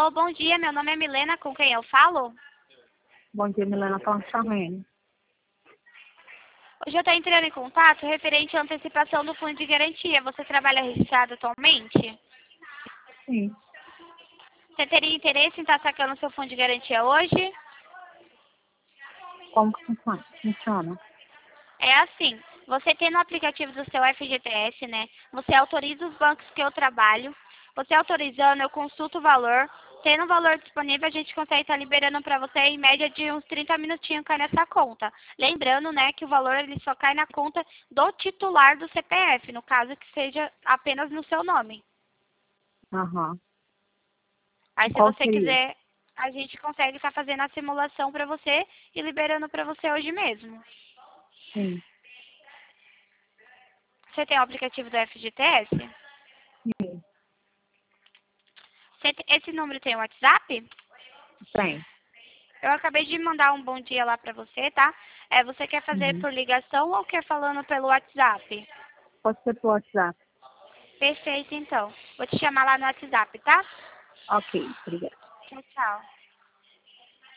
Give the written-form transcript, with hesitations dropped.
Alô, bom dia, meu nome é Milena, com quem eu falo? Bom dia, Milena. Fala com a Charlene. Hoje eu estou entrando em contato referente à antecipação do fundo de garantia. Você trabalha registrado atualmente? Sim. Você teria interesse em estar sacando o seu fundo de garantia hoje? Como que funciona? É assim, você tem no aplicativo do seu FGTS, né? Você autoriza os bancos que eu trabalho. Você autorizando, eu consulto o valor. Tendo o valor disponível, a gente consegue estar liberando para você em média de uns 30 minutinhos cai nessa conta. Lembrando, né, que o valor ele só cai na conta do titular do CPF, no caso que seja apenas no seu nome. Aham. Aí se Qual você seria? quiser, a gente consegue estar fazendo a simulação para você e liberando para você hoje mesmo. Sim. Você tem o aplicativo do FGTS? Sim. Esse número tem WhatsApp? Tem. Eu acabei de mandar um bom dia lá pra você, tá? Você quer fazer Uhum. por ligação ou quer falando pelo WhatsApp? Pode ser pelo WhatsApp. Perfeito, então. Vou te chamar lá no WhatsApp, tá? Ok, obrigada. Tchau, tchau.